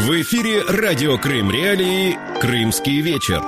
В эфире радио Крым Реалии «Крымский вечер».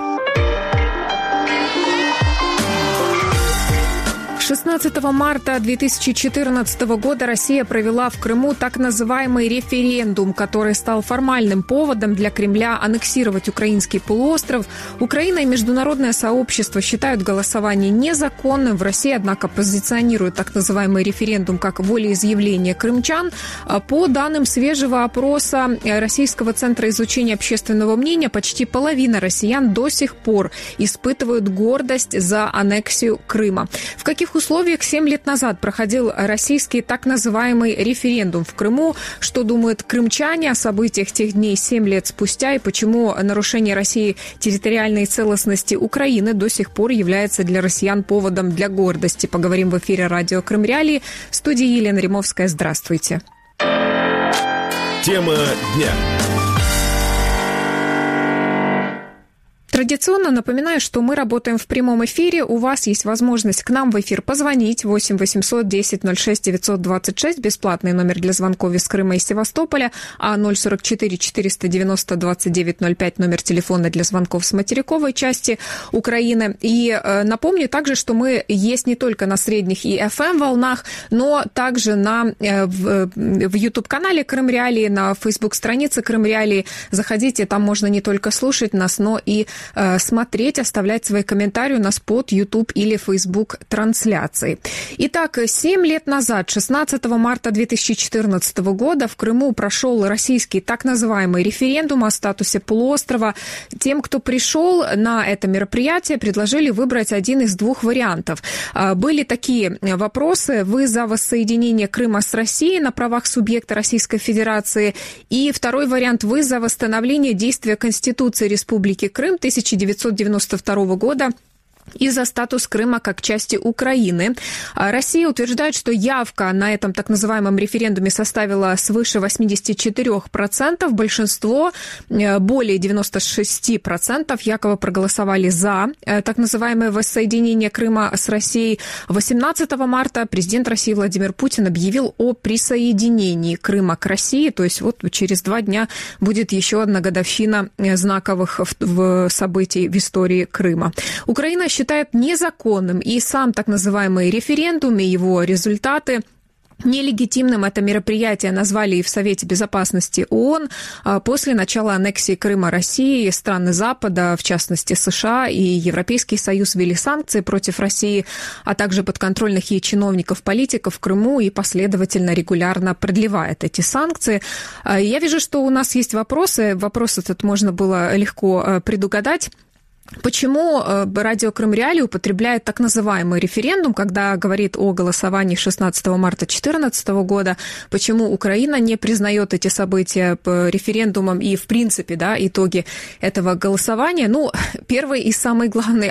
16 марта 2014 года Россия провела в Крыму так называемый референдум, который стал формальным поводом для Кремля аннексировать украинский полуостров. Украина и международное сообщество считают голосование незаконным. В России, однако, позиционируют так называемый референдум как волеизъявление крымчан. По данным свежего опроса Российского центра изучения общественного мнения, почти половина россиян до сих пор испытывают гордость за аннексию Крыма. В каких условиях 7 лет назад проходил российский так называемый референдум в Крыму? Что думают крымчане о событиях тех дней 7 лет спустя? И почему нарушение России территориальной целостности Украины до сих пор является для россиян поводом для гордости? Поговорим в эфире радио Крым Реалии. В студии Елена Римовская. Здравствуйте. Тема дня. Традиционно напоминаю, что мы работаем в прямом эфире. У вас есть возможность к нам в эфир позвонить. 8 800 10 06 926. Бесплатный номер для звонков из Крыма и Севастополя. А 044 490 29 05 номер телефона для звонков с материковой части Украины. И напомню также, что мы есть не только на средних и FM-волнах, но также в YouTube-канале Крым Реалии, на Facebook-странице Крым Реалии. Заходите, там можно не только слушать нас, но и смотреть, оставлять свои комментарии у нас под YouTube или Facebook трансляцией. Итак, 7 лет назад, 16 марта 2014 года, в Крыму прошел российский так называемый референдум о статусе полуострова. Тем, кто пришел на это мероприятие, предложили выбрать один из двух вариантов. Были такие вопросы: вы за воссоединение Крыма с Россией на правах субъекта Российской Федерации? И второй вариант: вы за восстановление действия Конституции Республики Крым 1992 года и за статус Крыма как части Украины. Россия утверждает, что явка на этом так называемом референдуме составила свыше 84%. Большинство, более 96%, якобы проголосовали за так называемое воссоединение Крыма с Россией. 18 марта президент России Владимир Путин объявил о присоединении Крыма к России. То есть вот через 2 дня будет еще одна годовщина знаковых событий в истории Крыма. Украина считает незаконным и сам так называемый референдум, и его результаты. Нелегитимным это мероприятие назвали и в Совете Безопасности ООН. После начала аннексии Крыма России страны Запада, в частности США и Европейский Союз, ввели санкции против России, а также подконтрольных ей чиновников, политиков в Крыму и последовательно, регулярно продлевает эти санкции. Я вижу, что у нас есть вопросы. Вопрос этот можно было легко предугадать. Почему радио Крым Реалии употребляет так называемый референдум, когда говорит о голосовании 16 марта 2014 года? Почему Украина не признает эти события референдумом и, в принципе, итоги этого голосования? Первый и самый главный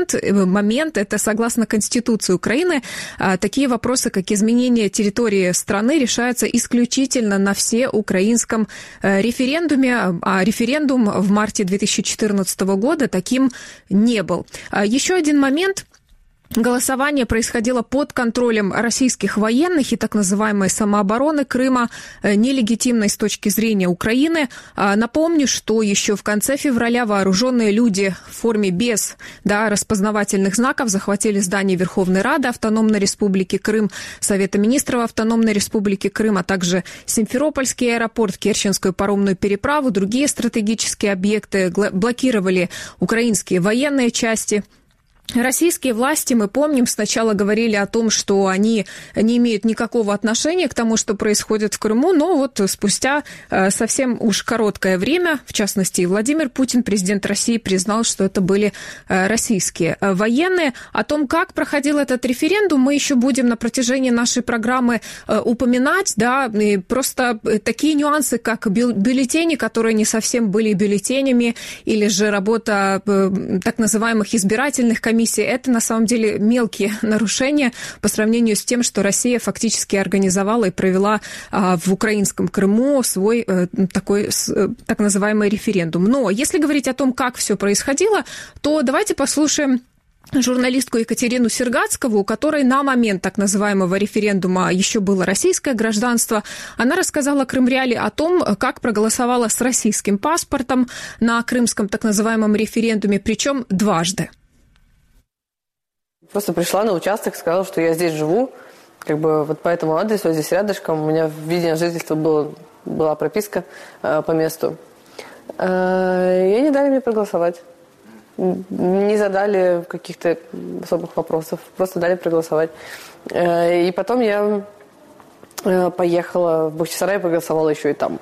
момент, это согласно Конституции Украины, такие вопросы, как изменение территории страны, решаются исключительно на всеукраинском референдуме, а референдум в марте 2014 года таким не был. Еще один момент. Голосование происходило под контролем российских военных и так называемой самообороны Крыма, нелегитимной с точки зрения Украины. Напомню, что еще в конце февраля вооруженные люди в форме без распознавательных знаков захватили здание Верховной Рады Автономной Республики Крым, Совета министров Автономной Республики Крым, а также Симферопольский аэропорт, Керченскую паромную переправу, другие стратегические объекты, блокировали украинские военные части. Российские власти, мы помним, сначала говорили о том, что они не имеют никакого отношения к тому, что происходит в Крыму, но вот спустя совсем уж короткое время, в частности, Владимир Путин, президент России, признал, что это были российские военные. О том, как проходил этот референдум, мы еще будем на протяжении нашей программы упоминать, и просто такие нюансы, как бюллетени, которые не совсем были бюллетенями, или же работа так называемых избирательных комиссий, это на самом деле мелкие нарушения по сравнению с тем, что Россия фактически организовала и провела в украинском Крыму свой такой так называемый референдум. Но если говорить о том, как все происходило, то давайте послушаем журналистку Екатерину Сергацкову, у которой на момент так называемого референдума еще было российское гражданство. Она рассказала Крым-Реалии о том, как проголосовала с российским паспортом на крымском так называемом референдуме, причем дважды. Просто пришла на участок, сказала, что я здесь живу, вот по этому адресу, здесь рядышком. У меня в виде на жительство была прописка по месту. И они дали мне проголосовать. Не задали каких-то особых вопросов, просто дали проголосовать. И потом я поехала в Бахчисарай и проголосовала еще и там.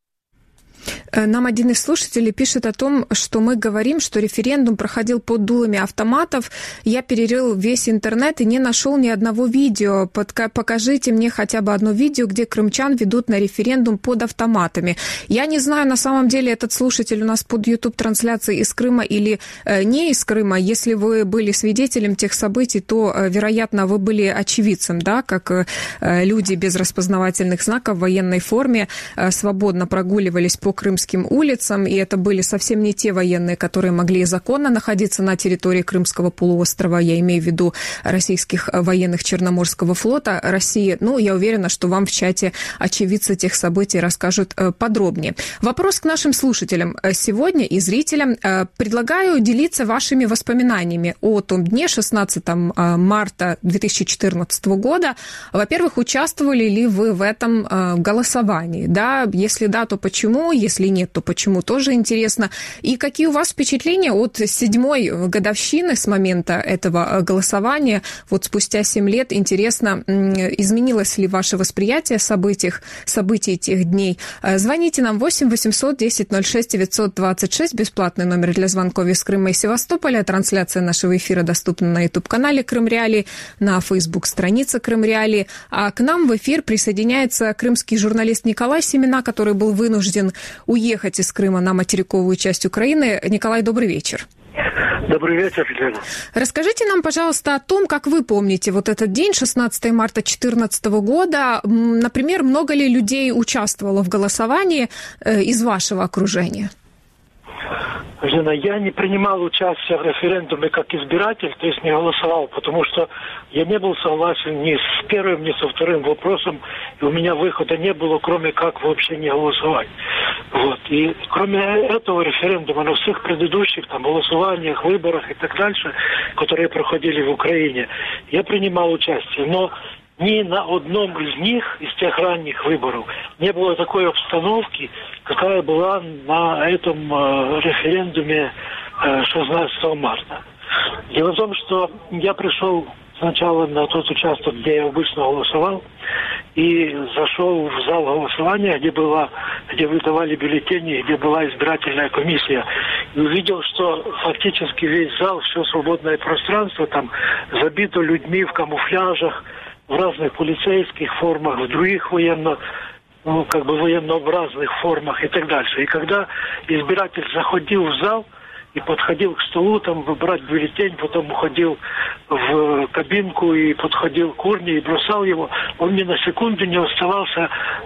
Нам один из слушателей пишет о том, что мы говорим, что референдум проходил под дулами автоматов. Я перерыл весь интернет и не нашел ни одного видео. Покажите мне хотя бы одно видео, где крымчан ведут на референдум под автоматами. Я не знаю, на самом деле, этот слушатель у нас под YouTube-трансляцией из Крыма или не из Крыма. Если вы были свидетелем тех событий, то, вероятно, вы были очевидцем, да, как люди без распознавательных знаков в военной форме свободно прогуливались по крымским улицам, и это были совсем не те военные, которые могли законно находиться на территории Крымского полуострова, я имею в виду российских военных Черноморского флота России. Я уверена, что вам в чате очевидцы тех событий расскажут подробнее. Вопрос к нашим слушателям сегодня и зрителям. Предлагаю делиться вашими воспоминаниями о том дне, 16 марта 2014 года. Во-первых, участвовали ли вы в этом голосовании? Да? Если да, то почему? Если нет, то почему, тоже интересно. И какие у вас впечатления от 7-й годовщины с момента этого голосования? Вот спустя 7 лет, интересно, изменилось ли ваше восприятие событий тех дней? Звоните нам 8 800 10 06 926, бесплатный номер для звонков из Крыма и Севастополя. Трансляция нашего эфира доступна на YouTube-канале Крым-Реалии, на Facebook-странице Крым-Реалии. А к нам в эфир присоединяется крымский журналист Николай Семена, который был вынужден уехать из Крыма на материковую часть Украины. Николай, добрый вечер. Добрый вечер, Елена. Расскажите нам, пожалуйста, о том, как вы помните вот этот день, 16 марта 2014 года. Например, много ли людей участвовало в голосовании из вашего окружения? Елена, я не принимал участие в референдуме как избиратель, то есть не голосовал, потому что я не был согласен ни с первым, ни со вторым вопросом, и у меня выхода не было, кроме как вообще не голосовать. И кроме этого референдума, на всех предыдущих голосованиях, выборах и так дальше, которые проходили в Украине, я принимал участие, но ни на одном из них, из тех ранних выборов, не было такой обстановки, какая была на этом референдуме 16 марта. Дело в том, что я пришел сначала на тот участок, где я обычно голосовал, и зашел в зал голосования, где выдавали бюллетени, где была избирательная комиссия, и увидел, что фактически весь зал, все свободное пространство там забито людьми в камуфляжах, в разных полицейских формах, в других военнообразных формах и так дальше. И когда избиратель заходил в зал и подходил к столу, выбрать бюллетень, потом уходил в кабинку и подходил к урне и бросал его, он ни на секунду не оставался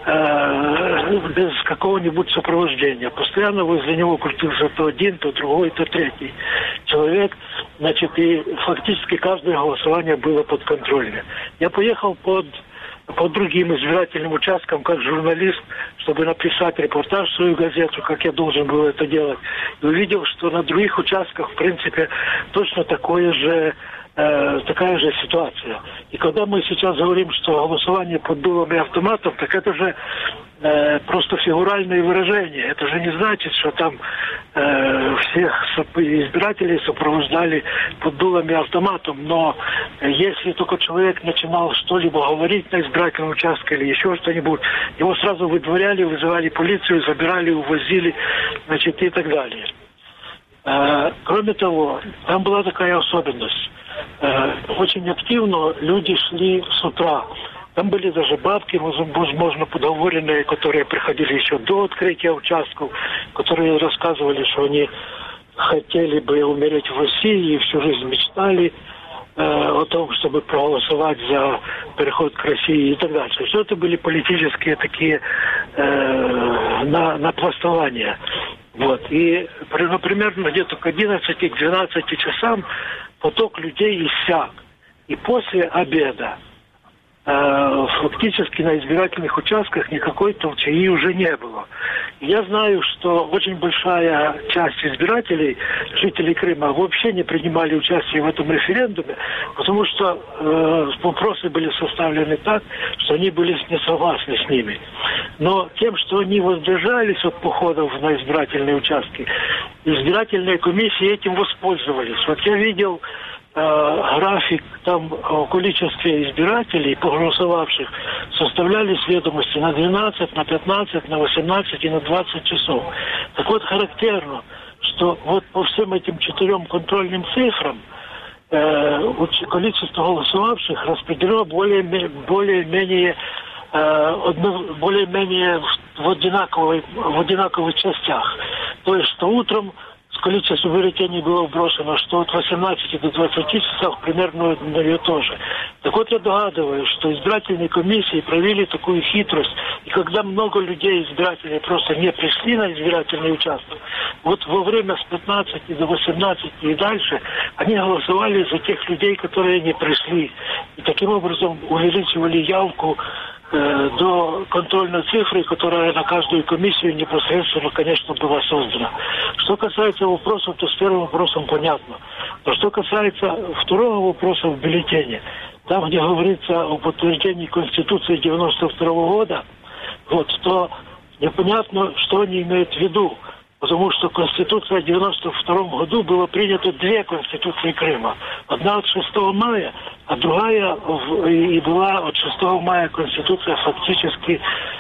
без какого-нибудь сопровождения. Постоянно возле него крутился то один, то другой, то третий человек. И фактически каждое голосование было подконтрольно. Я поехал по другим избирательным участкам, как журналист, чтобы написать репортаж в свою газету, как я должен был это делать. И увидел, что на других участках, в принципе, точно такая же ситуация. И когда мы сейчас говорим, что голосование под дулами автоматов, так это же просто фигуральное выражение. Это же не значит, что там всех избирателей сопровождали под дулами автоматов. Но если только человек начинал что-либо говорить на избирательном участке или еще что-нибудь, его сразу выдворяли, вызывали полицию, забирали, увозили, и так далее. Кроме того, там была такая особенность. Очень активно люди шли с утра. Там были даже бабки, возможно, подговоренные, которые приходили еще до открытия участков, которые рассказывали, что они хотели бы умереть в России и всю жизнь мечтали о том, чтобы проголосовать за переход к России и так дальше. Все это были политические такие напластования. И примерно где-то к 11-12 часам поток людей иссяк. И после обеда фактически на избирательных участках никакой толчаи уже не было. И я знаю, что очень большая часть избирателей, жителей Крыма, вообще не принимали участие в этом референдуме, потому что вопросы были составлены так, что они были не согласны с ними. Но тем, что они воздержались от походов на избирательные участки, избирательные комиссии этим воспользовались. Вот я видел график там о количестве избирателей, проголосовавших, составлялись ведомости на 12, на 15, на 18 и на 20 часов. Так вот, характерно, что вот по всем этим 4 контрольным цифрам количество голосовавших распределено более-менее в одинаковых частях. То есть, что утром количество бюллетеней было вброшено, что от 18 до 20 часов примерно одно тоже. Так вот, я догадываюсь, что избирательные комиссии провели такую хитрость, и когда много людей, избирателей, просто не пришли на избирательный участок, вот во время с 15 до 18 и дальше, они голосовали за тех людей, которые не пришли. И таким образом увеличивали явку до контрольной цифры, которая на каждую комиссию непосредственно, конечно, была создана. Что касается вопросов, то с первым вопросом понятно. Но что касается второго вопроса в бюллетене, там, где говорится о подтверждении Конституции 92 года, вот, то непонятно, что они имеют в виду. Потому что Конституция в 1992 году было принято 2 Конституции Крыма. Одна от 6 мая, а другая и была от 6 мая Конституция фактически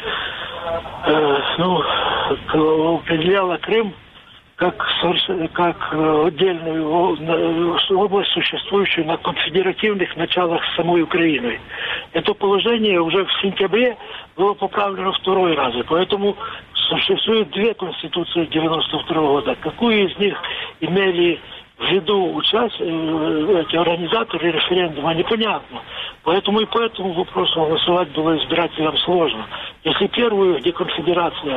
определяла Крым как отдельную область, существующую на конфедеративных началах с самой Украиной. Это положение уже в сентябре было поправлено 2 раз. Поэтому существует 2 конституции 1992 года. Какую из них имели в виду эти организаторы референдума, непонятно. Поэтому и по этому вопросу голосовать было избирателям сложно. Если первую, где конфедерация,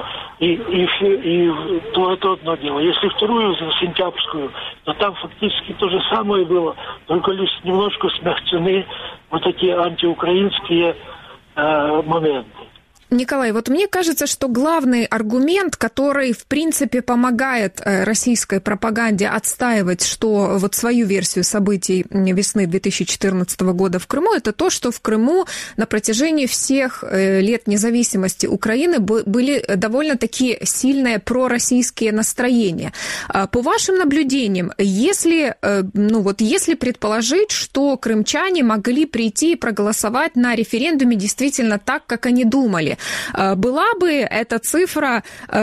то это одно дело. Если вторую, за сентябрьскую, то там фактически то же самое было, только лишь немножко смягчены вот эти антиукраинские моменты. Николай, вот мне кажется, что главный аргумент, который, в принципе, помогает российской пропаганде отстаивать, что вот свою версию событий весны 2014 года в Крыму, это то, что в Крыму на протяжении всех лет независимости Украины были довольно-таки сильные пророссийские настроения. По вашим наблюдениям, если предположить, что крымчане могли прийти и проголосовать на референдуме действительно так, как они думали, была бы эта цифра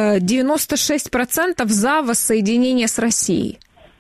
96% за воссоединение с Россией?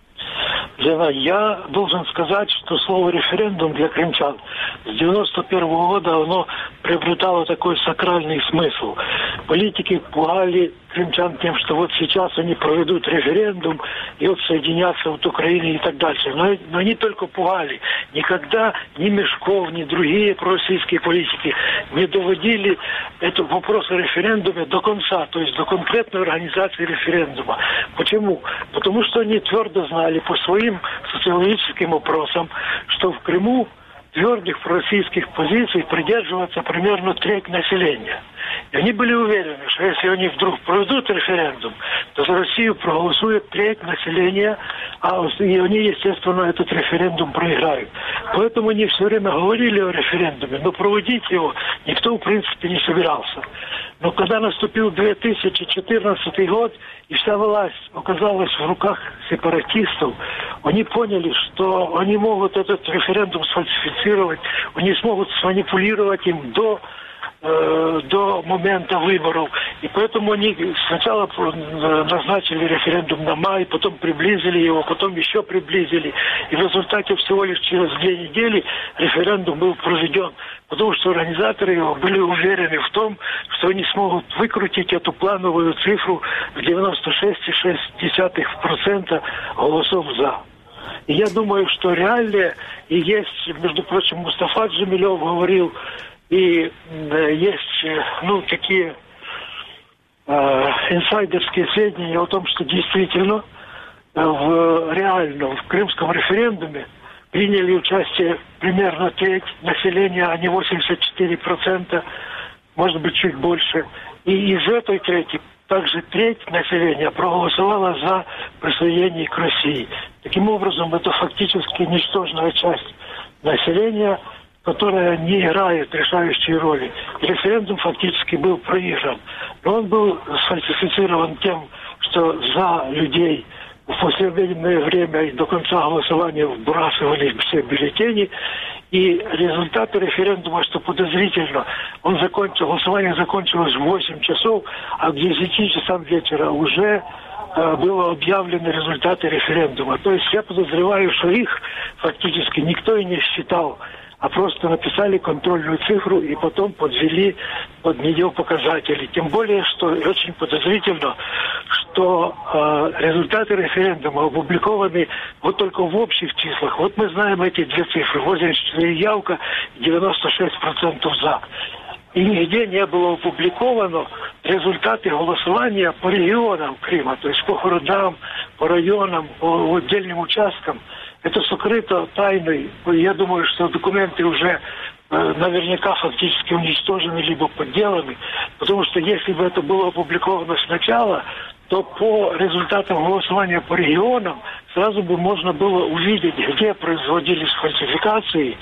Я должен сказать, что слово «референдум» для крымчан с 1991 года оно приобретало такой сакральный смысл. Политики пугали крымчан тем, что вот сейчас они проведут референдум и отсоединятся от Украины и так дальше. Но они только пугали. Никогда ни Мешков, ни другие пророссийские политики не доводили этот вопрос о референдуме до конца, то есть до конкретной организации референдума. Почему? Потому что они твердо знали по своим социологическим опросам, что в Крыму твердых пророссийских позиций придерживается примерно треть населения. И они были уверены, что если они вдруг проведут референдум, то за Россию проголосует треть населения, и они, естественно, этот референдум проиграют. Поэтому они все время говорили о референдуме, но проводить его никто, в принципе, не собирался. Но когда наступил 2014 год, и вся власть оказалась в руках сепаратистов, они поняли, что они могут этот референдум сфальсифицировать, они смогут сманипулировать им до момента выборов. И поэтому они сначала назначили референдум на май, потом приблизили его, потом еще приблизили. И в результате всего лишь через 2 недели референдум был проведен. Потому что организаторы его были уверены в том, что они смогут выкрутить эту плановую цифру в 96,6% голосов «за». И я думаю, что реально и есть, между прочим, Мустафа Джемилев говорил, и есть, такие инсайдерские сведения о том, что действительно в крымском референдуме приняли участие примерно треть населения, а не 84%, может быть, чуть больше. И из этой трети также треть населения проголосовала за присоединение к России. Таким образом, это фактически ничтожная часть населения, которая не играет решающей роли. Референдум фактически был проигран. Но он был сфальсифицирован тем, что за людей в послевоенное время и до конца голосования вбрасывали все бюллетени. И результаты референдума, что подозрительно, голосование закончилось в 8 часов, а к 10 часам вечера уже было объявлены результаты референдума. То есть я подозреваю, что их фактически никто и не считал, а просто написали контрольную цифру и потом подвели под нее показатели. Тем более, что очень подозрительно, что результаты референдума опубликованы вот только в общих числах. Вот мы знаем эти две цифры. 84 явка, 96% за. И нигде не было опубликовано результаты голосования по регионам Крыма, то есть по городам, по районам, по отдельным участкам. Это сокрыто тайной. Я думаю, что документы уже наверняка фактически уничтожены либо подделаны, потому что если бы это было опубликовано сначала, то по результатам голосования по регионам сразу бы можно было увидеть, где производились фальсификации,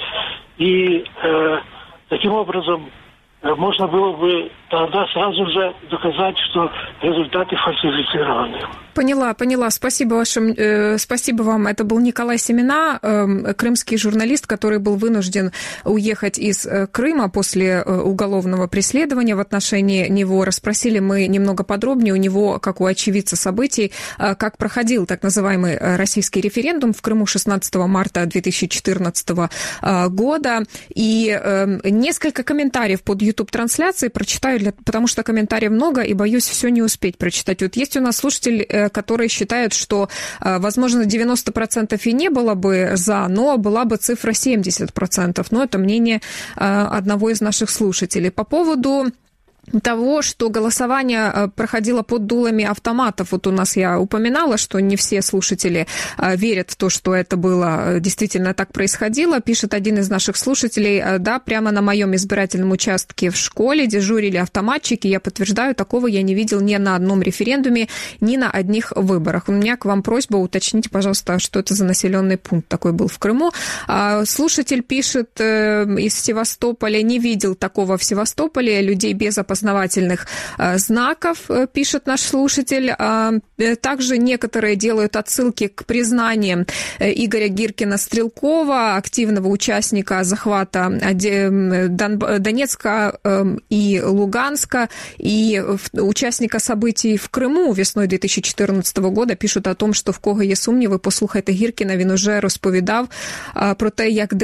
и таким образом можно было бы тогда сразу же доказать, что результаты фальсифицированы. Поняла. Спасибо вам. Это был Николай Семена, крымский журналист, который был вынужден уехать из Крыма после уголовного преследования в отношении него. Расспросили мы немного подробнее у него, как у очевидца событий, как проходил так называемый российский референдум в Крыму 16 марта 2014 года. И несколько комментариев под YouTube-трансляцией прочитаю, потому что комментариев много, и боюсь все не успеть прочитать. Вот есть у нас слушатель, которые считают, что, возможно, 90% и не было бы за, но была бы цифра 70%. Но это мнение одного из наших слушателей. По поводу того, что голосование проходило под дулами автоматов. Вот у нас я упоминала, что не все слушатели верят в то, что это было, действительно так происходило. Пишет один из наших слушателей: да, прямо на моем избирательном участке в школе дежурили автоматчики. Я подтверждаю, такого я не видел ни на одном референдуме, ни на одних выборах. У меня к вам просьба, уточните, пожалуйста, что это за населенный пункт такой был в Крыму. Слушатель пишет из Севастополя: не видел такого в Севастополе, людей без опознавательных знаков, пишет наш слушатель. Также некоторые делают отсылки к признаниям Игоря Гиркина-Стрелкова, активного участника захвата Донецка и Луганска, и учасника событий в Криму весною 2014 года. Пишуть о том, що в кого є сумніви, послухайте Гіркіна, він уже розповідав про те, як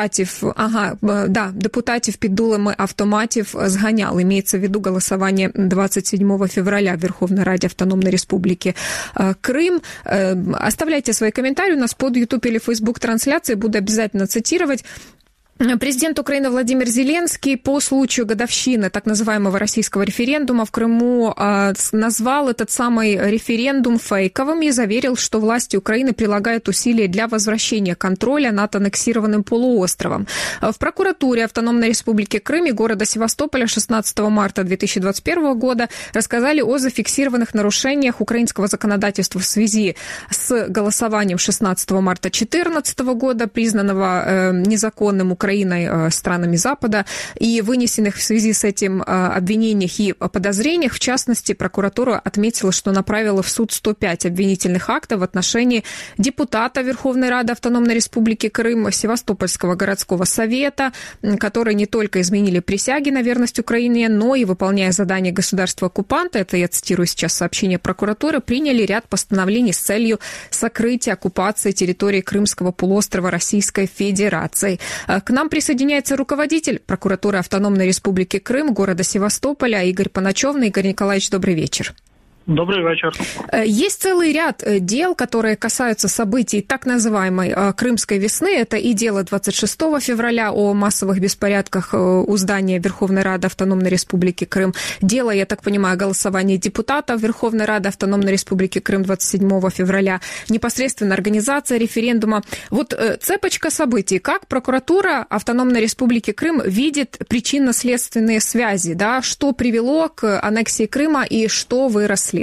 депутатів під дулами автоматів зганяли. Имеется в виду голосование 27 февраля в Верховной Раде Автономной Республики Крым. Оставляйте свои комментарии у нас под YouTube или Facebook трансляции, буду обязательно цитировать. Президент Украины Владимир Зеленский по случаю годовщины так называемого российского референдума в Крыму назвал этот самый референдум фейковым и заверил, что власти Украины прилагают усилия для возвращения контроля над аннексированным полуостровом. В прокуратуре Автономной Республики Крым и города Севастополя 16 марта 2021 года рассказали о зафиксированных нарушениях украинского законодательства в связи с голосованием 16 марта 2014 года, признанного незаконным Украиной странами Запада, и вынесенных в связи с этим обвинениях и подозрениях. В частности, прокуратура отметила, что направила в суд 105 обвинительных актов в отношении депутата Верховной Рады Автономной Республики Крым, Севастопольского городского совета, которые не только изменили присяги на верность Украине, но и, выполняя задания государства-оккупанта, это я цитирую сейчас сообщение прокуратуры, приняли ряд постановлений с целью сокрытия оккупации территории Крымского полуострова Российской Федерации. К нам присоединяется руководитель прокуратуры Автономной Республики Крым, города Севастополя, Игорь Паначевный. Игорь Николаевич, добрый вечер. Добрый вечер. Есть целый ряд дел, которые касаются событий так называемой Крымской весны. Это и дело 26 февраля о массовых беспорядках у здания Верховной Рады Автономной Республики Крым. Дело, я так понимаю, голосования депутатов Верховной Рады Автономной Республики Крым 27 февраля. Непосредственно организация референдума. Вот цепочка событий. Как прокуратура Автономной Республики Крым видит причинно-следственные связи? Да? Что привело к аннексии Крыма и что вы расследуете?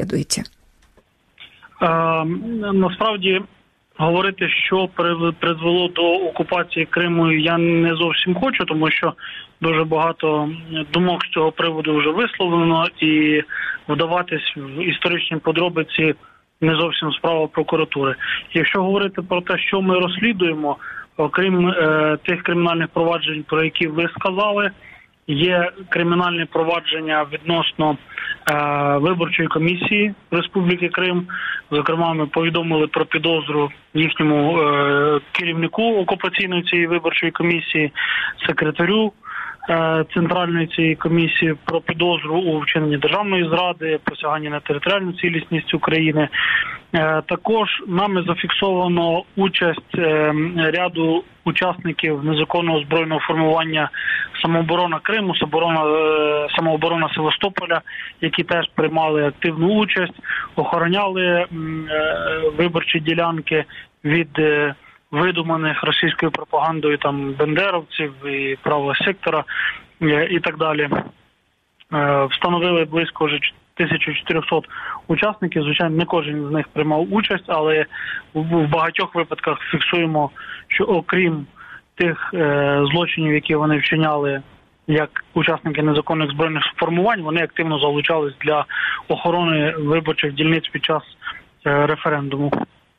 Насправді, говорити, що призвело до окупації Криму, я не зовсім хочу, тому що дуже багато думок з цього приводу вже висловлено, і вдаватись в історичні подробиці не зовсім справа прокуратури. Якщо говорити про те, що ми розслідуємо, окрім тих кримінальних проваджень, про які ви сказали, є кримінальне провадження відносно виборчої комісії Республіки Крим. Зокрема, ми повідомили про підозру їхньому керівнику окупаційної цієї виборчої комісії, секретарю центральної цієї комісії, про підозру у вчиненні державної зради, посягання на територіальну цілісність України. Також нами зафіксовано участь ряду учасників незаконного збройного формування самооборона Криму, самооборона Севастополя, які теж приймали активну участь, охороняли виборчі ділянки від видуманих російською пропагандою там бендеровців і правого сектора і так далі. Встановили близько вже 1400 учасників. Звичайно, не кожен з них приймав участь, але в багатьох випадках фіксуємо, що окрім тих злочинів, які вони вчиняли як учасники незаконних збройних формувань, вони активно залучались для охорони виборчих дільниць під час референдуму.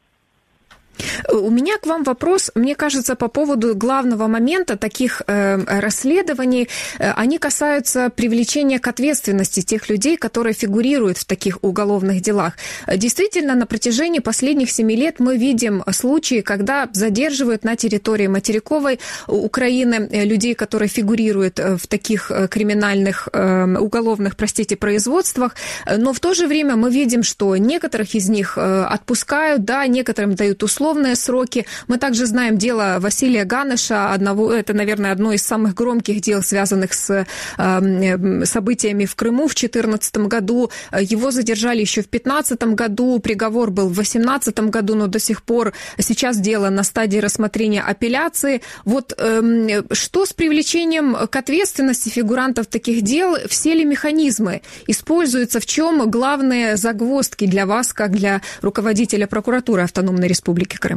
У меня к вам вопрос, мне кажется, по поводу главного момента таких расследований. Они касаются привлечения к ответственности тех людей, которые фигурируют в таких уголовных делах. Действительно, на протяжении последних 7 лет мы видим случаи, когда задерживают на территории материковой Украины людей, которые фигурируют в таких криминальных, уголовных, производствах. Но в то же время мы видим, что некоторых из них отпускают, да, некоторым дают условные сроки. Мы также знаем дело Василия Ганыша, это, наверное, одно из самых громких дел, связанных с событиями в Крыму в 2014 году. Его задержали еще в 2015 году, приговор был в 2018 году, но до сих пор сейчас дело на стадии рассмотрения апелляции. Вот что с привлечением к ответственности фигурантов таких дел? Все ли механизмы используются? В чем главные загвоздки для вас, как для руководителя прокуратуры Автономной Республики Крым?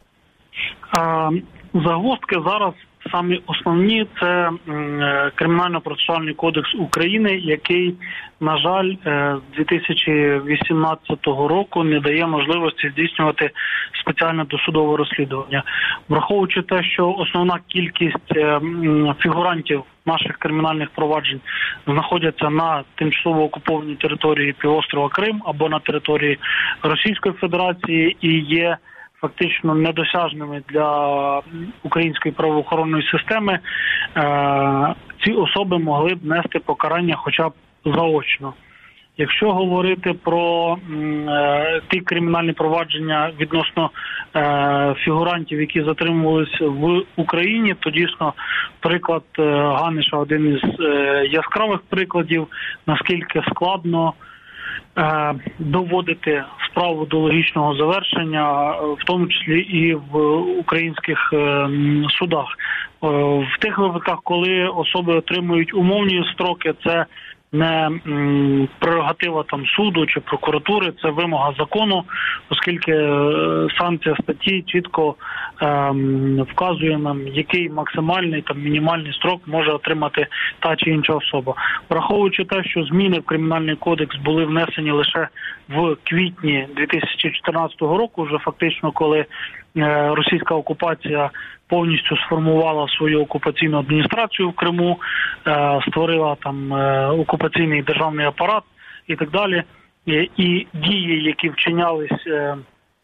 Загвоздки зараз самі основні – це Кримінально-процесуальний кодекс України, який, на жаль, з 2018 року не дає можливості здійснювати спеціальне досудове розслідування. Враховуючи те, що основна кількість фігурантів наших кримінальних проваджень знаходяться на тимчасово окупованій території півострова Крим або на території Російської Федерації і є фактично недосяжними для української правоохоронної системи, ці особи могли б нести покарання хоча б заочно. Якщо говорити про ті кримінальні провадження відносно фігурантів, які затримувалися в Україні, то дійсно приклад Ганиша один із яскравих прикладів, наскільки складно доводити справу до логічного завершення, в тому числі і в українських судах. В тих випадках, коли особи отримують умовні строки, це не прерогатива там суду чи прокуратури, це вимога закону, оскільки санкція статті чітко вказує нам, який максимальний там мінімальний строк може отримати та чи інша особа. Враховуючи те, що зміни в Кримінальний кодекс були внесені лише в квітні 2014 року, вже фактично коли російська окупація повністю сформувала свою окупаційну адміністрацію в Криму, створила там окупаційний державний апарат і так далі. І дії, які вчинялись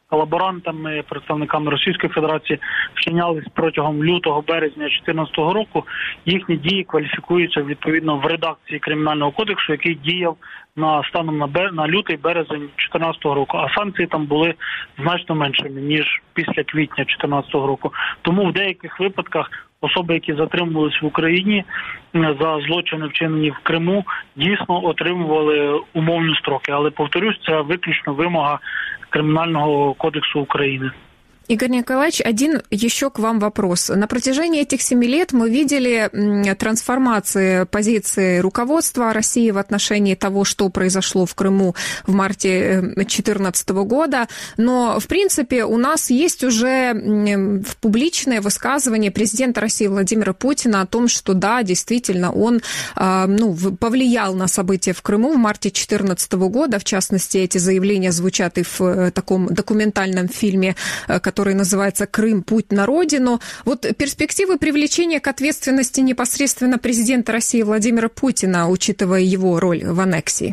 колаборантами, представниками Російської Федерації вчинялись протягом лютого-березня 2014 року, їхні дії кваліфікуються відповідно в редакції Кримінального кодексу, який діяв станом на лютий-березень 2014 року. А санкції там були значно меншими, ніж після квітня 2014 року. Тому в деяких випадках особи, які затримувались в Україні за злочини, вчинені в Криму, дійсно отримували умовні строки. Але, повторюсь, це виключно вимога Криминального кодекса Украины. Игорь Николаевич, один еще к вам вопрос. На протяжении этих 7 лет мы видели трансформацию позиции руководства России в отношении того, что произошло в Крыму в марте 2014 года. Но, в принципе, у нас есть уже публичное высказывание президента России Владимира Путина о том, что да, действительно, он повлиял на события в Крыму в марте 2014 года. В частности, эти заявления звучат и в таком документальном фильме, который называется «Крым. Путь на родину». Вот перспективы привлечения к ответственности непосредственно президента России Владимира Путина, учитывая его роль в аннексии?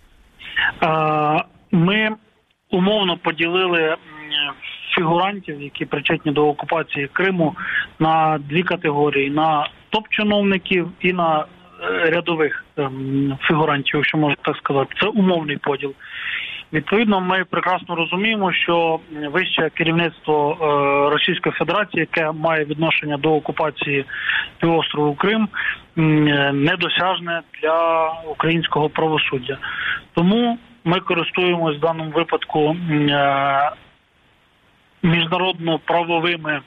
Ми умовно поділили фігурантів, які причетні до окупації Криму, на дві категорії: на топ-чиновників і на рядових фігурантів, якщо можна так сказати. Це умовний поділ. Відповідно, ми прекрасно розуміємо, що вище керівництво Російської Федерації, яке має відношення до окупації півострову Крим, недосяжне для українського правосуддя. Тому ми користуємось в даному випадку міжнародно-правовими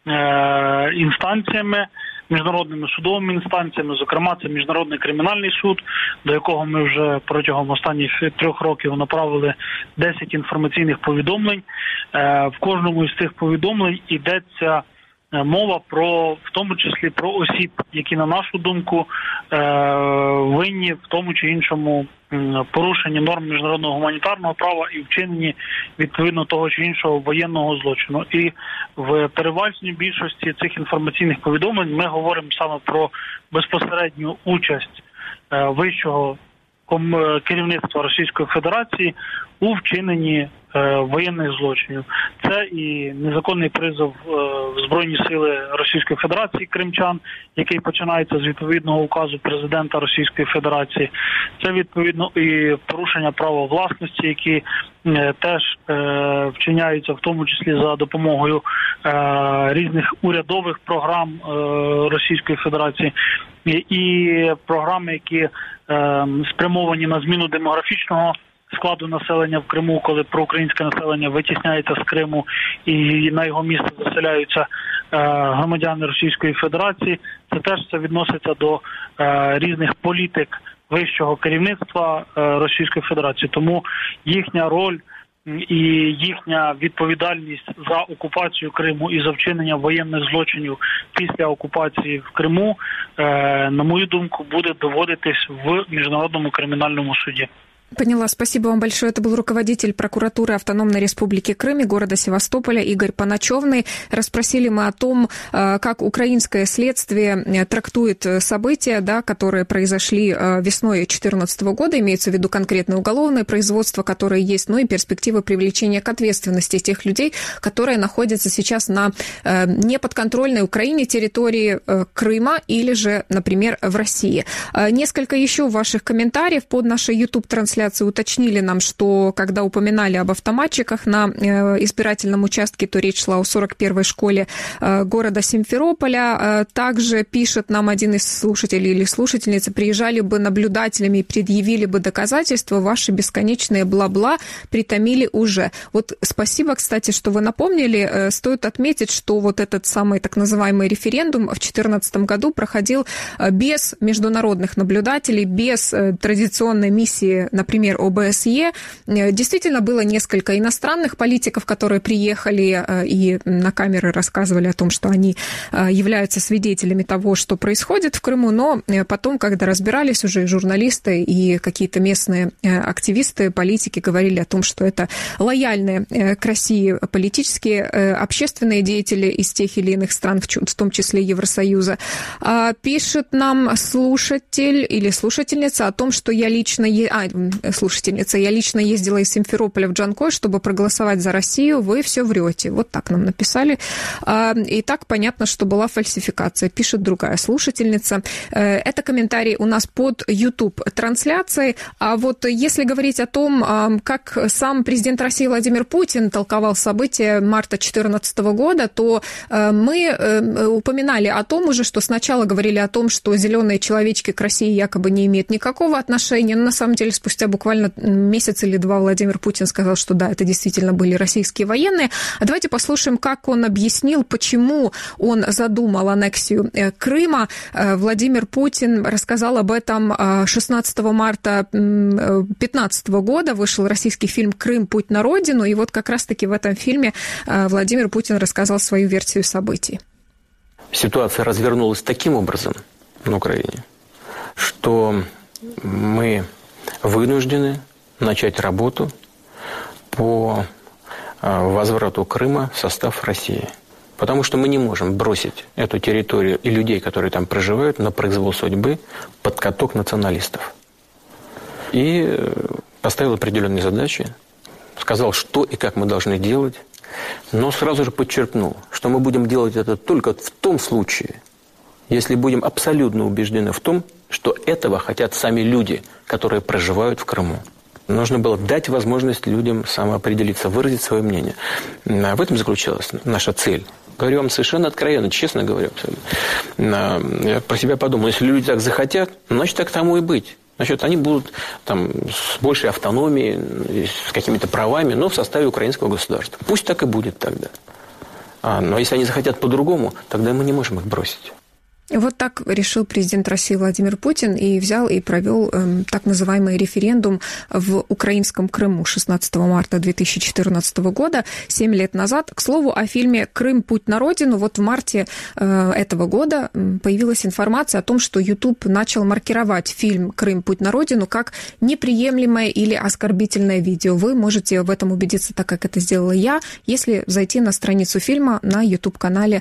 інстанціями, міжнародними судовими інстанціями, зокрема, це Міжнародний кримінальний суд, до якого ми вже протягом останніх 3 років направили 10 інформаційних повідомлень. В кожному із цих повідомлень йдеться мова про, в тому числі, про осіб, які, на нашу думку, винні в тому чи іншому порушенні норм міжнародного гуманітарного права і вчиненні відповідно того чи іншого воєнного злочину. І в переважній більшості цих інформаційних повідомлень ми говоримо саме про безпосередню участь вищого керівництва Російської Федерації у вчиненні воєнних злочинів. Це і незаконний призов в Збройні сили Російської Федерації кримчан, який починається з відповідного указу президента Російської Федерації. Це відповідно і порушення права власності, які теж вчиняються в тому числі за допомогою різних урядових програм Російської Федерації і програми, які спрямовані на зміну демографічного складу населення в Криму, коли проукраїнське населення витісняється з Криму і на його місце заселяються громадяни Російської Федерації. Це теж відноситься до різних політик вищого керівництва Російської Федерації. Тому їхня роль і їхня відповідальність за окупацію Криму і за вчинення воєнних злочинів після окупації в Криму, на мою думку, буде доводитись в Міжнародному кримінальному суді. Поняла. Спасибо вам большое. Это был руководитель прокуратуры Автономной Республики Крым и города Севастополя Игорь Поначевный. Расспросили мы о том, как украинское следствие трактует события, да, которые произошли весной 2014 года, имеется в виду конкретное уголовное производство, которое есть, ну и перспективы привлечения к ответственности тех людей, которые находятся сейчас на неподконтрольной Украине территории Крыма или же, например, в России. Несколько еще ваших комментариев под нашей YouTube-трансляцией уточнили нам, что когда упоминали об автоматчиках на избирательном участке, то речь шла о 41-й школе города Симферополя. Также пишет нам один из слушателей или слушательницы: приезжали бы наблюдателями и предъявили бы доказательства, ваши бесконечные бла-бла притомили уже. Вот спасибо, кстати, что вы напомнили. Стоит отметить, что вот этот самый так называемый референдум в 2014 году проходил без международных наблюдателей, без традиционной миссии, например, ОБСЕ. Действительно, было несколько иностранных политиков, которые приехали и на камеры рассказывали о том, что они являются свидетелями того, что происходит в Крыму, но потом, когда разбирались уже журналисты и какие-то местные активисты, политики говорили о том, что это лояльные к России политические, общественные деятели из тех или иных стран, в том числе Евросоюза. Пишет нам слушатель или слушательница о том, что я лично... слушательница. Я лично ездила из Симферополя в Джанкой, чтобы проголосовать за Россию. Вы все врете. Вот так нам написали. И так понятно, что была фальсификация, пишет другая слушательница. Это комментарий у нас под YouTube-трансляцией. А вот если говорить о том, как сам президент России Владимир Путин толковал события марта 2014 года, то мы упоминали о том уже, что сначала говорили о том, что зеленые человечки к России якобы не имеют никакого отношения, но на самом деле спустя буквально месяц или два Владимир Путин сказал, что да, это действительно были российские военные. А давайте послушаем, как он объяснил, почему он задумал аннексию Крыма. Владимир Путин рассказал об этом 16 марта 2015 года. Вышел российский фильм «Крым. Путь на родину». И вот как раз-таки в этом фильме Владимир Путин рассказал свою версию событий. Ситуация развернулась таким образом на Украине, что мы вынуждены начать работу по возврату Крыма в состав России. Потому что мы не можем бросить эту территорию и людей, которые там проживают, на произвол судьбы под каток националистов. И поставил определенные задачи, сказал, что и как мы должны делать, но сразу же подчеркнул, что мы будем делать это только в том случае, если будем абсолютно убеждены в том, что этого хотят сами люди, которые проживают в Крыму. Нужно было дать возможность людям самоопределиться, выразить свое мнение. В этом заключалась наша цель. Говорю вам совершенно откровенно, честно говорю. Я про себя подумал, если люди так захотят, значит, так тому и быть. Значит, они будут там с большей автономией, с какими-то правами, но в составе украинского государства. Пусть так и будет тогда. Но если они захотят по-другому, тогда мы не можем их бросить. Вот так решил президент России Владимир Путин и взял и провел так называемый референдум в украинском Крыму 16 марта 2014 года, 7 лет назад. К слову, о фильме «Крым. Путь на родину». Вот в марте этого года появилась информация о том, что YouTube начал маркировать фильм «Крым. Путь на родину» как неприемлемое или оскорбительное видео. Вы можете в этом убедиться, так как это сделала я, если зайти на страницу фильма на YouTube-канале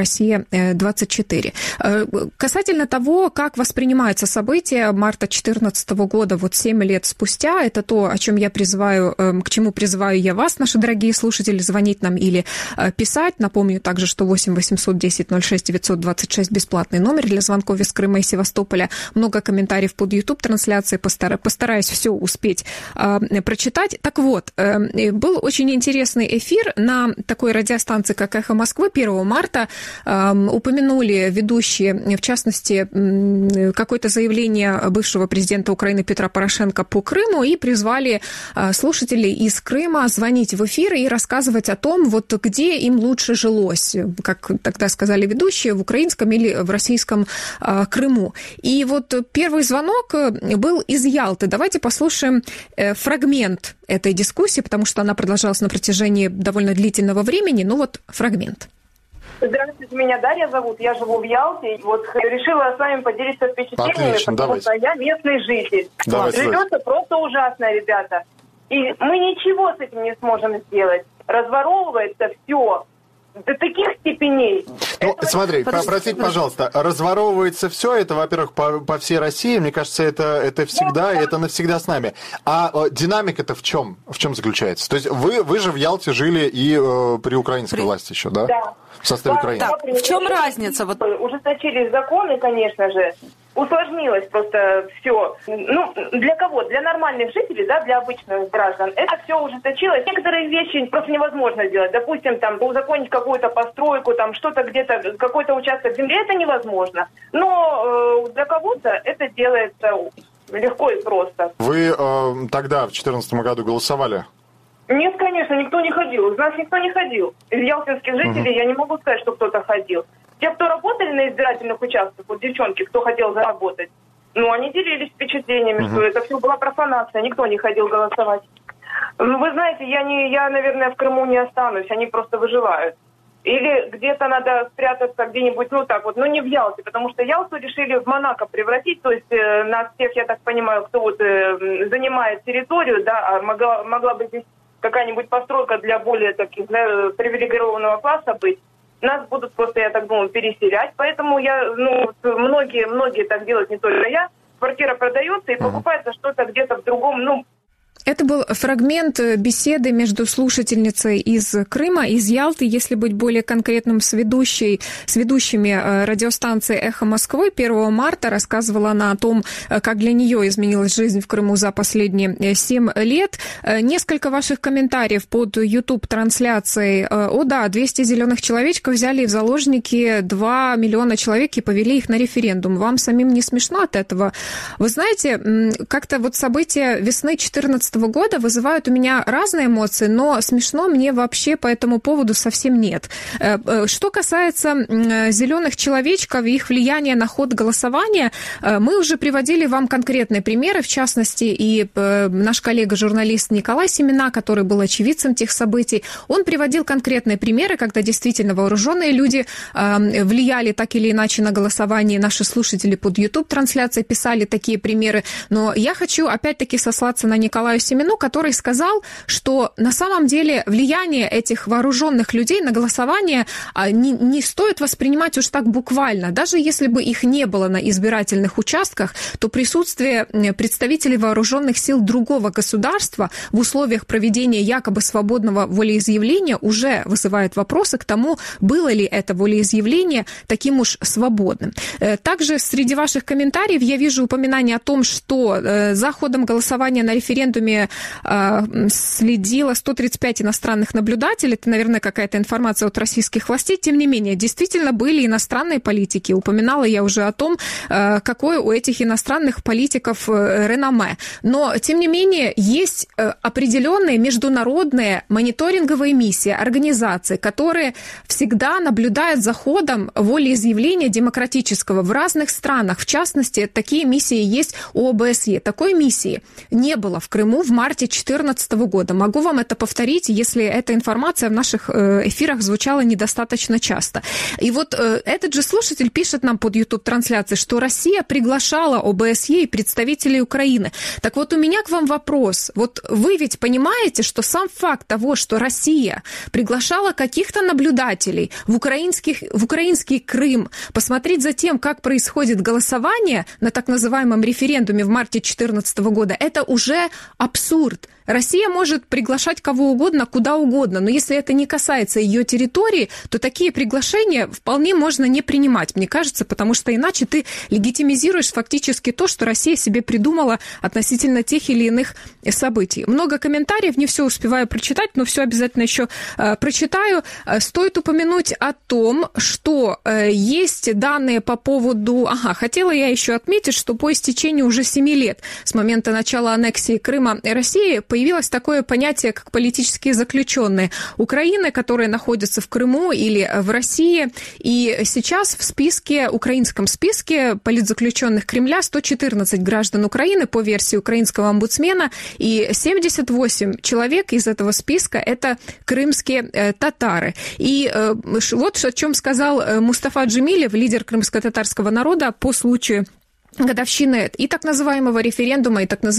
«Россия-24». Касательно того, как воспринимаются события марта 2014 года, вот 7 лет спустя, это то, о чем я призываю, к чему призываю я вас, наши дорогие слушатели, звонить нам или писать. Напомню также, что 8 810 06 926 бесплатный номер для звонков из Крыма и Севастополя. Много комментариев под YouTube-трансляцией, постараюсь все успеть прочитать. Так вот, был очень интересный эфир на такой радиостанции, как «Эхо Москвы» 1 марта. Упомянули ведущие, в частности, какое-то заявление бывшего президента Украины Петра Порошенко по Крыму и призвали слушателей из Крыма звонить в эфир и рассказывать о том, вот где им лучше жилось, как тогда сказали ведущие, в украинском или в российском Крыму. И вот первый звонок был из Ялты. Давайте послушаем фрагмент этой дискуссии, потому что она продолжалась на протяжении довольно длительного времени. Ну вот фрагмент. Здравствуйте, меня Дарья зовут, я живу в Ялте. Вот решила с вами поделиться впечатлениями, потому давайте. Что я местный житель. Живется просто ужасно, ребята. И мы ничего с этим не сможем сделать. Разворовывается все до таких степеней. Ну, смотри, простите, пожалуйста, разворовывается все это, во-первых, по всей России, мне кажется, это всегда, и это навсегда с нами. А динамика-то в чем? В чем заключается? То есть вы же в Ялте жили и при украинской власти еще, да? Да. В составе Украины. Так, в чем разница? Вот... Ужесточились законы, конечно же. Усложнилось просто все. Ну, для кого? Для нормальных жителей, да, для обычных граждан. Это все ужесточилось. Некоторые вещи просто невозможно сделать. Допустим, там, узаконить какую-то постройку, там, что-то где-то, какой-то участок земли, это невозможно. Но для кого-то это делается легко и просто. Вы тогда, в 2014 году, голосовали? Нет, конечно, никто не ходил. Из нас никто не ходил. Из ялтинских жителей я не могу сказать, что кто-то ходил. Те, кто работали на избирательных участках, вот девчонки, кто хотел заработать, ну, они делились впечатлениями, что это все была профанация, никто не ходил голосовать. Ну, вы знаете, я, наверное, в Крыму не останусь, они просто выживают. Или где-то надо спрятаться где-нибудь, ну, так вот, но не в Ялте, потому что Ялту решили в Монако превратить, то есть нас всех, я так понимаю, кто вот занимает территорию, да, могла бы здесь какая-нибудь постройка для более таких, для привилегированного класса быть. Нас будут просто, я так думаю, переселять. Поэтому многие так делают, не только я. квартира продается и покупается что-то где-то в другом, Это был фрагмент беседы между слушательницей из Крыма, из Ялты, если быть более конкретным, с ведущими радиостанции «Эхо Москвы». 1 марта рассказывала она о том, как для нее изменилась жизнь в Крыму за последние 7 лет. Несколько ваших комментариев под YouTube-трансляцией. 200 зеленых человечков взяли в заложники 2 миллиона человек и повели их на референдум. Вам самим не смешно от этого? Вы знаете, как-то вот события весны 2014 года вызывают у меня разные эмоции, но смешно мне вообще по этому поводу совсем нет. Что касается зеленых человечков и их влияния на ход голосования, мы уже приводили вам конкретные примеры, в частности, и наш коллега-журналист Николай Семена, который был очевидцем тех событий, он приводил конкретные примеры, когда действительно вооруженные люди влияли так или иначе на голосование. Наши слушатели под YouTube-трансляцией писали такие примеры. Но я хочу опять-таки сослаться на Николая Семену, который сказал, что на самом деле влияние этих вооруженных людей на голосование не стоит воспринимать уж так буквально. Даже если бы их не было на избирательных участках, то присутствие представителей вооруженных сил другого государства в условиях проведения якобы свободного волеизъявления уже вызывает вопросы к тому, было ли это волеизъявление таким уж свободным. Также среди ваших комментариев я вижу упоминание о том, что за ходом голосования на референдуме следило 135 иностранных наблюдателей. Это, наверное, какая-то информация от российских властей. Тем не менее, действительно были иностранные политики. Упоминала я уже о том, какое у этих иностранных политиков реноме. Но, тем не менее, есть определенные международные мониторинговые миссии, организации, которые всегда наблюдают за ходом волеизъявления демократического в разных странах. В частности, такие миссии есть у ОБСЕ. Такой миссии не было в Крыму в марте 2014 года. Могу вам это повторить, если эта информация в наших эфирах звучала недостаточно часто. И вот этот же слушатель пишет нам под YouTube-трансляцией, что Россия приглашала ОБСЕ и представителей Украины. Так вот, у меня к вам вопрос. Вот вы ведь понимаете, что сам факт того, что Россия приглашала каких-то наблюдателей в украинский Крым посмотреть за тем, как происходит голосование на так называемом референдуме в марте 2014 года, это уже абсурд. Россия может приглашать кого угодно, куда угодно, но если это не касается ее территории, то такие приглашения вполне можно не принимать, мне кажется, потому что иначе ты легитимизируешь фактически то, что Россия себе придумала относительно тех или иных событий. Много комментариев, не все успеваю прочитать, но все обязательно еще прочитаю. Стоит упомянуть о том, что есть данные по поводу... хотела я еще отметить, что по истечении уже 7 лет с момента начала аннексии Крыма России появилось такое понятие, как политические заключенные Украины, которые находятся в Крыму или в России. И сейчас в украинском списке политзаключенных Кремля 114 граждан Украины по версии украинского омбудсмена, и 78 человек из этого списка – это крымские татары. И вот о чем сказал Мустафа Джемилев, лидер крымско-татарского народа, по случаю годовщины и так называемого референдума,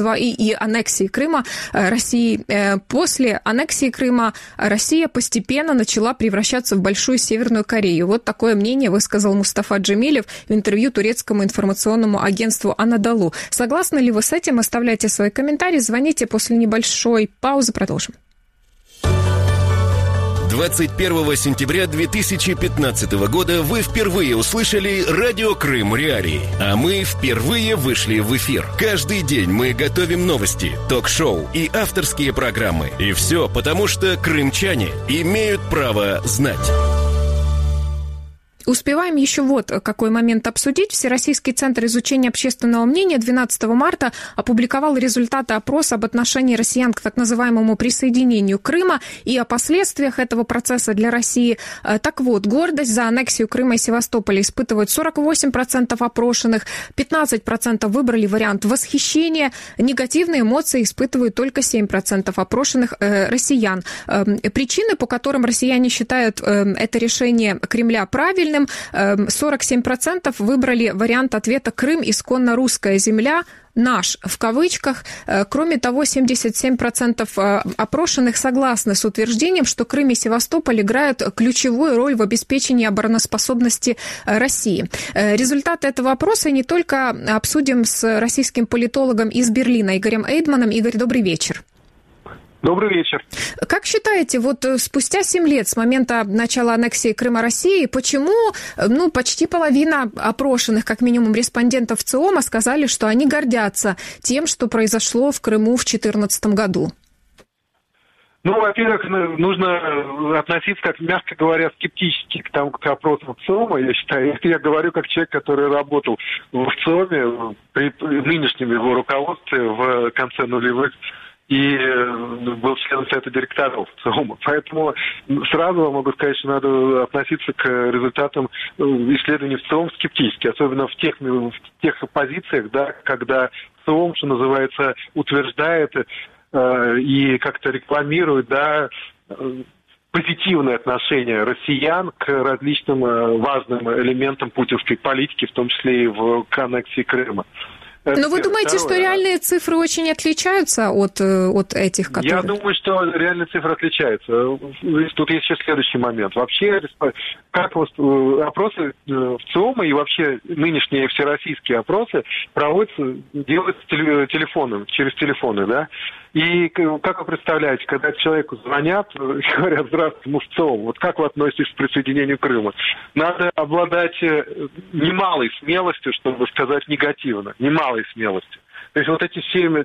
и аннексии Крыма России. После аннексии Крыма Россия постепенно начала превращаться в большую Северную Корею. Вот такое мнение высказал Мустафа Джемилев в интервью турецкому информационному агентству «Анадолу». Согласны ли вы с этим? Оставляйте свои комментарии, звоните после небольшой паузы. Продолжим. 21 сентября 2015 года вы впервые услышали «Радио Крым Реалии», а мы впервые вышли в эфир. Каждый день мы готовим новости, ток-шоу и авторские программы. И все потому, что крымчане имеют право знать. Успеваем еще вот какой момент обсудить. Всероссийский центр изучения общественного мнения 12 марта опубликовал результаты опроса об отношении россиян к так называемому присоединению Крыма и о последствиях этого процесса для России. Так вот, гордость за аннексию Крыма и Севастополя испытывают 48% опрошенных, 15% выбрали вариант восхищения, негативные эмоции испытывают только 7% опрошенных россиян. Причины, по которым россияне считают это решение Кремля правильным, правильным. 47% выбрали вариант ответа «Крым – исконно русская земля». «Наш» в кавычках. Кроме того, 77% опрошенных согласны с утверждением, что Крым и Севастополь играют ключевую роль в обеспечении обороноспособности России. Результаты этого опроса не только обсудим с российским политологом из Берлина Игорем Эйдманом. Игорь, добрый вечер. Добрый вечер. Как считаете, вот спустя 7 лет с момента начала аннексии Крыма России, почему почти половина опрошенных, как минимум, респондентов ЦИОМа сказали, что они гордятся тем, что произошло в Крыму в 2014 году? Во-первых, нужно относиться, как мягко говоря, скептически к опросам ЦИОМа, я считаю. Это я говорю как человек, который работал в ЦИОМе при нынешнем его руководстве в конце нулевых и был членом совета директоров ЦИОМа. Поэтому сразу могу сказать, что надо относиться к результатам исследований в ЦИОМ скептически, особенно в тех позициях, да, когда ЦИОМ, что называется, утверждает и как-то рекламирует, да, позитивное отношение россиян к различным важным элементам путинской политики, в том числе и к аннексии Крыма. Но вы думаете, что реальные цифры очень отличаются от этих, которые... Я думаю, что реальные цифры отличаются. Тут есть еще следующий момент. Вообще, как опросы в ЦИОМа и вообще нынешние всероссийские опросы делаются через телефоны, да? И как вы представляете, когда человеку звонят и говорят: «Здравствуйте, мы в ЦИОМ», вот как вы относитесь к присоединению Крыма? Надо обладать немалой смелостью, чтобы сказать негативно, немалой смелостью. То есть вот эти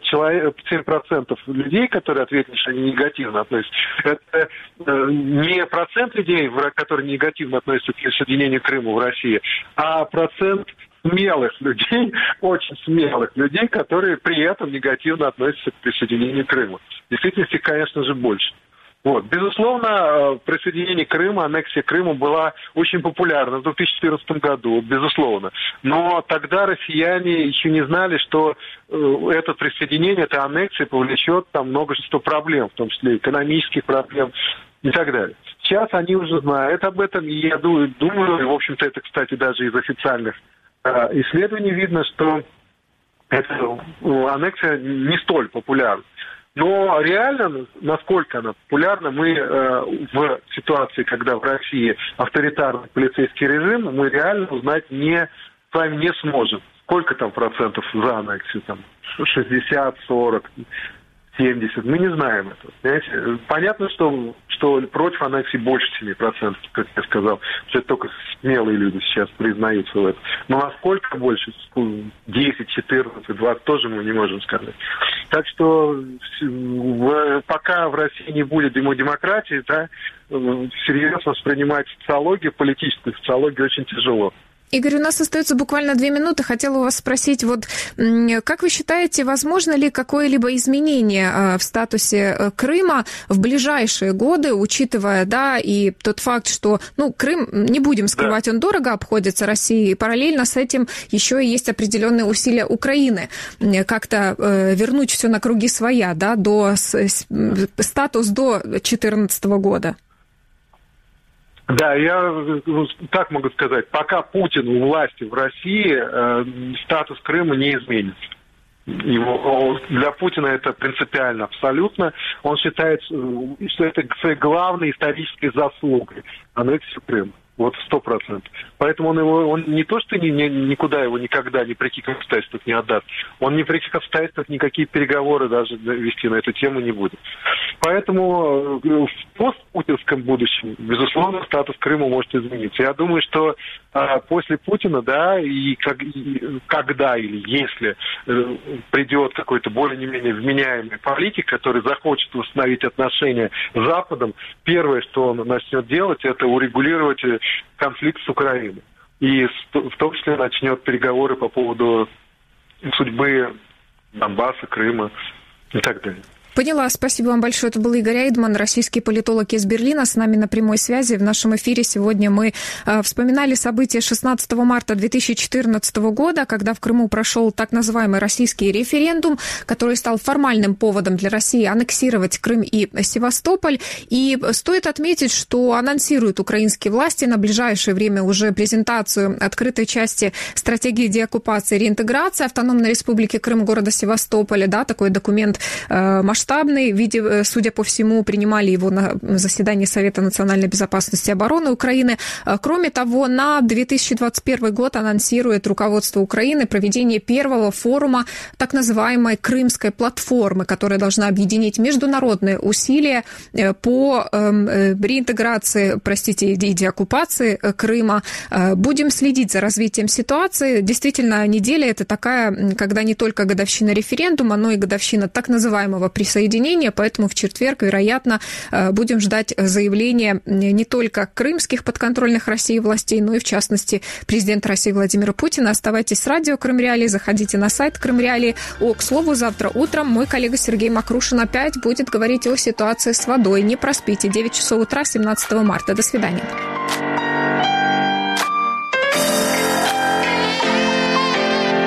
7% людей, которые ответили, что они негативно относятся, это не процент людей, которые негативно относятся к присоединению Крыма в России, а процент смелых людей, очень смелых людей, которые при этом негативно относятся к присоединению Крыма. В действительности, конечно же, больше. Безусловно, присоединение Крыма, аннексия Крыма была очень популярна в 2014 году, безусловно. Но тогда россияне еще не знали, что это присоединение, эта аннексия повлечет там множество проблем, в том числе экономических проблем и так далее. Сейчас они уже знают об этом, и я думаю, и, в общем-то, это, кстати, даже из официальных исследований видно, что эта аннексия не столь популярна. Но реально, насколько она популярна, мы в ситуации, когда в России авторитарный полицейский режим, мы реально узнать с вами не сможем. Сколько там процентов за аннексию? Там 60, 40, 70. Мы не знаем этого. Понимаете? Понятно, что против аннексии больше 7%, как я сказал. Что это только смелые люди сейчас признаются в этом. Но насколько больше? 10, 14, 20 тоже мы не можем сказать. Так что пока в России не будет демократии, да, всерьез воспринимать социологию, политическую социологию очень тяжело. Игорь, у нас остается буквально 2 минуты. Хотела у вас спросить, как вы считаете, возможно ли какое-либо изменение в статусе Крыма в ближайшие годы, учитывая, да, и тот факт, что, Крым, не будем скрывать, он дорого обходится России, и параллельно с этим еще и есть определенные усилия Украины как-то вернуть все на круги своя, да, статус до 2014 года? Да, я так могу сказать, пока Путин у власти в России, статус Крыма не изменится. Для Путина это принципиально абсолютно. Он считает, что это своей главной исторической заслугой аннексию Крыма. 100%. Поэтому он не то, что никуда его никогда ни при каких обстоятельствах не отдаст, он ни при каких обстоятельствах никакие переговоры даже вести на эту тему не будет. Поэтому в постпутинском будущем, безусловно, статус Крыма может измениться. Я думаю, что после Путина, да, и когда или если придет какой-то более-менее вменяемый политик, который захочет восстановить отношения с Западом, первое, что он начнет делать, это урегулировать конфликт с Украиной. И в том числе начнет переговоры по поводу судьбы Донбасса, Крыма и так далее. Поняла, спасибо вам большое. Это был Игорь Эйдман, российский политолог из Берлина, с нами на прямой связи. В нашем эфире сегодня мы вспоминали события 16 марта 2014 года, когда в Крыму прошел так называемый российский референдум, который стал формальным поводом для России аннексировать Крым и Севастополь. И стоит отметить, что анонсируют украинские власти на ближайшее время уже презентацию открытой части стратегии деоккупации и реинтеграции Автономной Республики Крым города Севастополя. Да, такой документ масштабный, судя по всему, принимали его на заседании Совета национальной безопасности и обороны Украины. Кроме того, на 2021 год анонсирует руководство Украины проведение первого форума так называемой Крымской платформы, которая должна объединить международные усилия по реинтеграции, и деоккупации Крыма. Будем следить за развитием ситуации. Действительно, неделя это такая, когда не только годовщина референдума, но и годовщина так называемого присоединения, поэтому в четверг, вероятно, будем ждать заявления не только крымских подконтрольных России властей, но и, в частности, президента России Владимира Путина. Оставайтесь с радио Крым Реалии, заходите на сайт Крым Реалии. К слову, завтра утром мой коллега Сергей Макрушин опять будет говорить о ситуации с водой. Не проспите, 9 часов утра, 17 марта. До свидания.